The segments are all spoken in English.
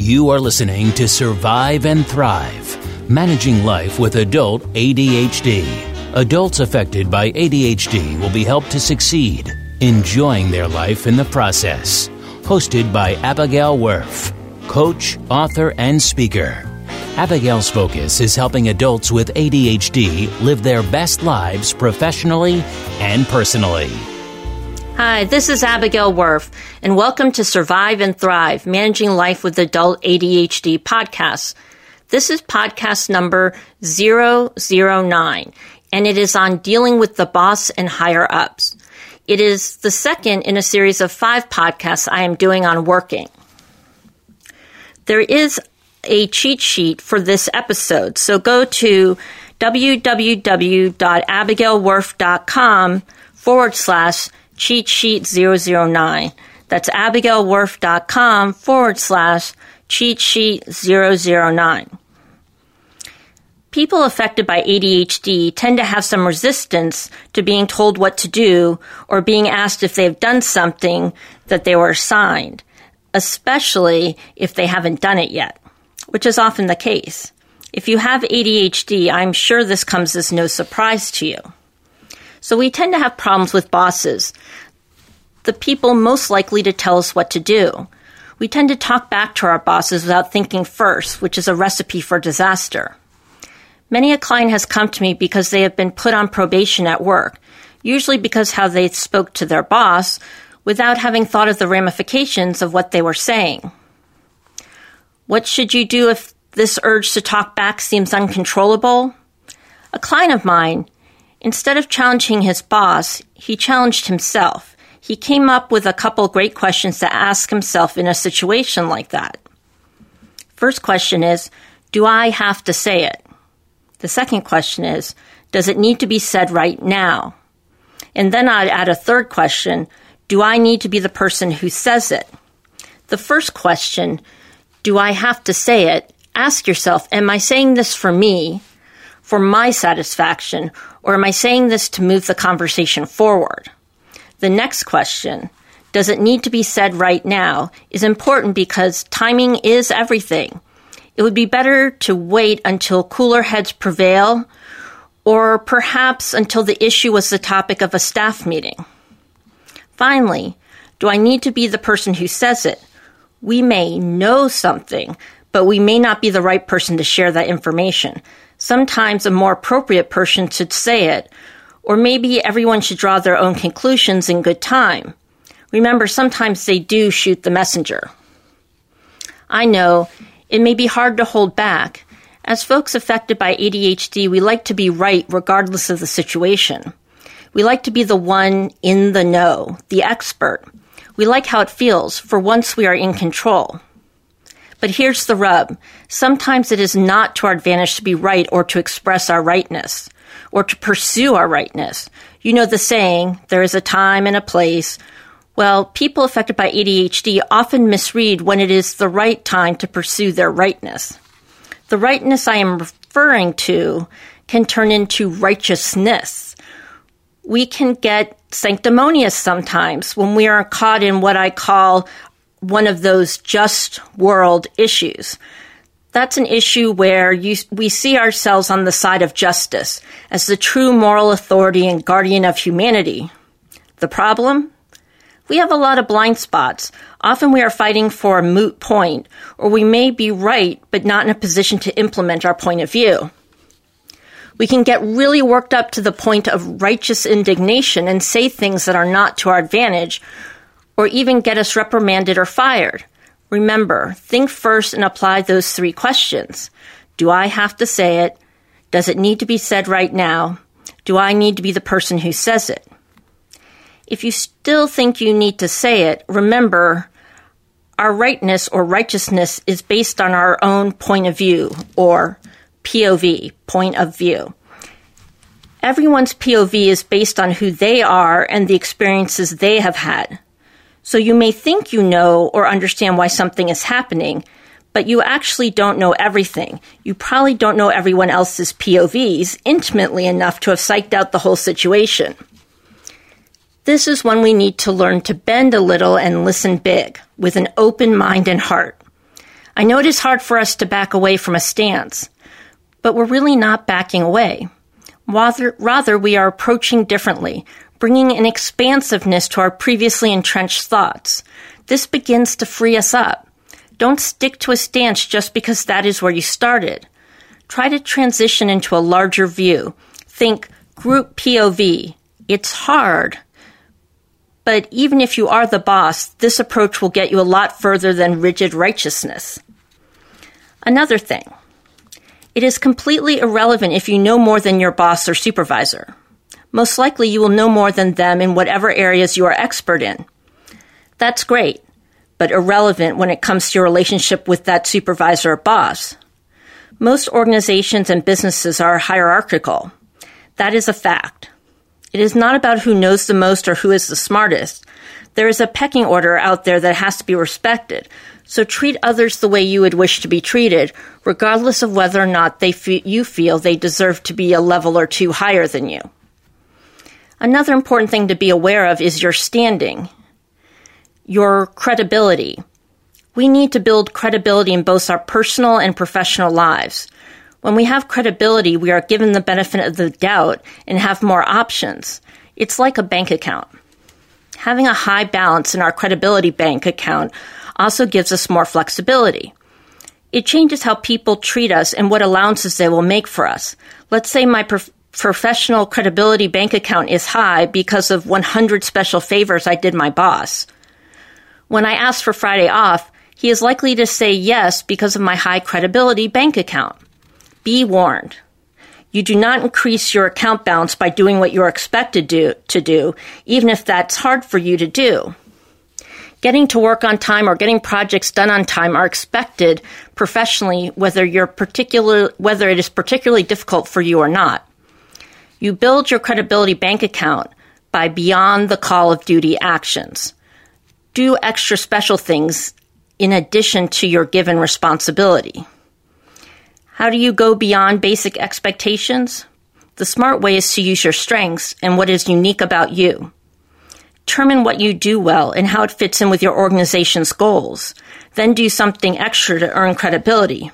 You are listening to Survive and Thrive, Managing Life with Adult ADHD. Adults affected by ADHD will be helped to succeed, enjoying their life in the process. Hosted by Abigail Wurf, coach, author, and speaker. Abigail's focus is helping adults with ADHD live their best lives professionally and personally. Hi, this is Abigail Wurf, and welcome to Survive and Thrive, Managing Life with Adult ADHD podcast. This is podcast number 009, and it is on dealing with the boss and higher-ups. It is the second in a series of 5 podcasts I am doing on working. There is a cheat sheet for this episode, so go to www.abigailwurf.com/cheat sheet 009. That's abigailwurf.com/cheat sheet 009. People affected by ADHD tend to have some resistance to being told what to do or being asked if they've done something that they were assigned, especially if they haven't done it yet, which is often the case. If you have ADHD, I'm sure this comes as no surprise to you. So we tend to have problems with bosses, the people most likely to tell us what to do. We tend to talk back to our bosses without thinking first, which is a recipe for disaster. Many a client has come to me because they have been put on probation at work, usually because how they spoke to their boss without having thought of the ramifications of what they were saying. What should you do if this urge to talk back seems uncontrollable? A client of mine, instead of challenging his boss, he challenged himself. He came up with a couple great questions to ask himself in a situation like that. First question is, do I have to say it? The second question is, does it need to be said right now? And then I'd add a third question, do I need to be the person who says it? The first question, do I have to say it? Ask yourself, am I saying this for me, for my satisfaction, or am I saying this to move the conversation forward? The next question, does it need to be said right now, is important because timing is everything. It would be better to wait until cooler heads prevail, or perhaps until the issue was the topic of a staff meeting. Finally, do I need to be the person who says it? We may know something, but we may not be the right person to share that information. Sometimes a more appropriate person should say it, or maybe everyone should draw their own conclusions in good time. Remember, sometimes they do shoot the messenger. I know it may be hard to hold back. As folks affected by ADHD, we like to be right regardless of the situation. We like to be the one in the know, the expert. We like how it feels, for once we are in control. But here's the rub. Sometimes it is not to our advantage to be right or to express our rightness, or to pursue our rightness. You know the saying, there is a time and a place. Well, people affected by ADHD often misread when it is the right time to pursue their rightness. The rightness I am referring to can turn into righteousness. We can get sanctimonious sometimes when we are caught in what I call one of those just world issues. That's an issue where we see ourselves on the side of justice as the true moral authority and guardian of humanity. The problem? We have a lot of blind spots. Often we are fighting for a moot point, or we may be right but not in a position to implement our point of view. We can get really worked up to the point of righteous indignation and say things that are not to our advantage, or even get us reprimanded or fired. Remember, think first and apply those 3 questions. Do I have to say it? Does it need to be said right now? Do I need to be the person who says it? If you still think you need to say it, remember, our rightness or righteousness is based on our own point of view, or POV, point of view. Everyone's POV is based on who they are and the experiences they have had. So you may think you know or understand why something is happening, but you actually don't know everything. You probably don't know everyone else's POVs intimately enough to have psyched out the whole situation. This is when we need to learn to bend a little and listen big, with an open mind and heart. I know it is hard for us to back away from a stance, but we're really not backing away. Rather, we are approaching differently, bringing an expansiveness to our previously entrenched thoughts. This begins to free us up. Don't stick to a stance just because that is where you started. Try to transition into a larger view. Think group POV. It's hard. But even if you are the boss, this approach will get you a lot further than rigid righteousness. Another thing. It is completely irrelevant if you know more than your boss or supervisor. Most likely you will know more than them in whatever areas you are expert in. That's great, but irrelevant when it comes to your relationship with that supervisor or boss. Most organizations and businesses are hierarchical. That is a fact. It is not about who knows the most or who is the smartest. There is a pecking order out there that has to be respected. So treat others the way you would wish to be treated, regardless of whether or not you feel they deserve to be a level or two higher than you. Another important thing to be aware of is your standing, your credibility. We need to build credibility in both our personal and professional lives. When we have credibility, we are given the benefit of the doubt and have more options. It's like a bank account. Having a high balance in our credibility bank account also gives us more flexibility. It changes how people treat us and what allowances they will make for us. Let's say my professional credibility bank account is high because of 100 special favors I did my boss. When I ask for Friday off, he is likely to say yes because of my high credibility bank account. Be warned. You do not increase your account balance by doing what you're expected to do, even if that's hard for you to do. Getting to work on time or getting projects done on time are expected professionally, whether it is particularly difficult for you or not. You build your credibility bank account by beyond the call of duty actions. Do extra special things in addition to your given responsibility. How do you go beyond basic expectations? The smart way is to use your strengths and what is unique about you. Determine what you do well and how it fits in with your organization's goals. Then do something extra to earn credibility.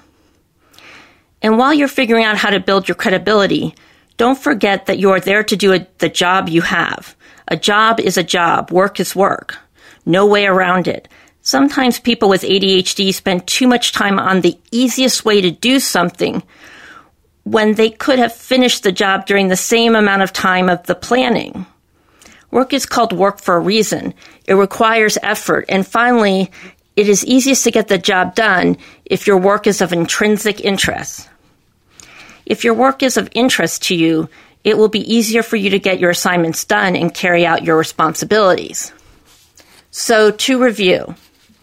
And while you're figuring out how to build your credibility, don't forget that you are there to do the job you have. A job is a job. Work is work. No way around it. Sometimes people with ADHD spend too much time on the easiest way to do something when they could have finished the job during the same amount of time of the planning. Work is called work for a reason. It requires effort. And finally, it is easiest to get the job done if your work is of intrinsic interest. If your work is of interest to you, it will be easier for you to get your assignments done and carry out your responsibilities. So, to review,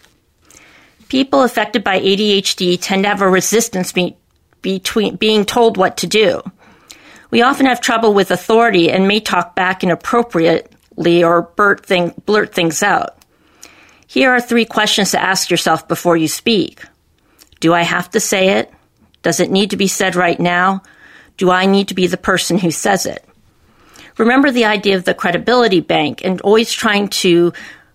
people affected by ADHD tend to have a resistance between being told what to do. We often have trouble with authority and may talk back inappropriately or blurt things out. Here are 3 questions to ask yourself before you speak. Do I have to say it? Does it need to be said right now? Do I need to be the person who says it? Remember the idea of the credibility bank and always trying to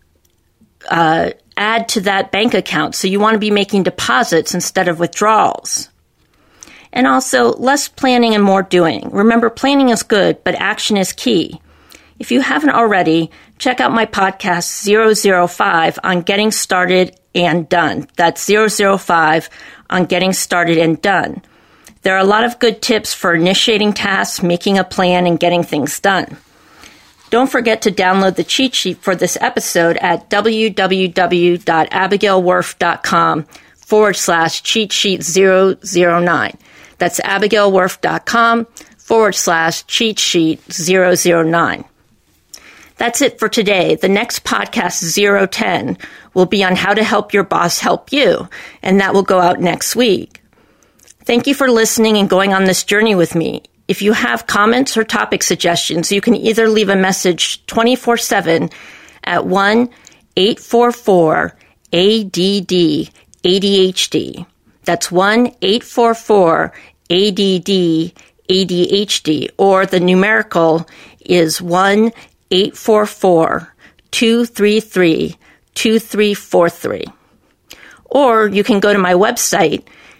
add to that bank account. So you want to be making deposits instead of withdrawals. And also, less planning and more doing. Remember, planning is good, but action is key. If you haven't already, check out my podcast 005 on getting started and done. That's 005 on getting started and done. There are a lot of good tips for initiating tasks, making a plan, and getting things done. Don't forget to download the cheat sheet for this episode at www.abigailwurf.com/cheat sheet 009. That's abigailwurf.com/cheat sheet 009. That's it for today. The next podcast, 010, will be on how to help your boss help you, and that will go out next week. Thank you for listening and going on this journey with me. If you have comments or topic suggestions, you can either leave a message 24/7 at 1-844-ADD-ADHD. That's 1-844-ADD-ADHD, or the numerical is 1-844-233-2343. Or you can go to my website,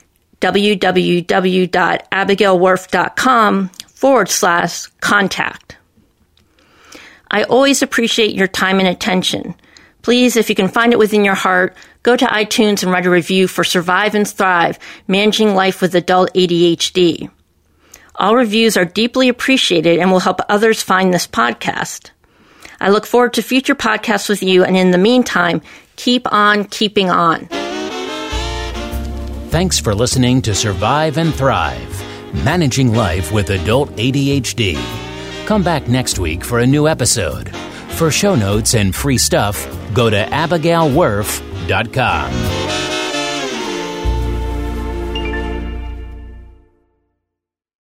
www.abigailwurf.com/contact. I always appreciate your time and attention. Please, if you can find it within your heart, go to iTunes and write a review for Survive and Thrive, Managing Life with Adult ADHD. All reviews are deeply appreciated and will help others find this podcast. I look forward to future podcasts with you, and in the meantime, keep on keeping on. Thanks for listening to Survive and Thrive, Managing Life with Adult ADHD. Come back next week for a new episode. For show notes and free stuff, go to abigailwurf.com.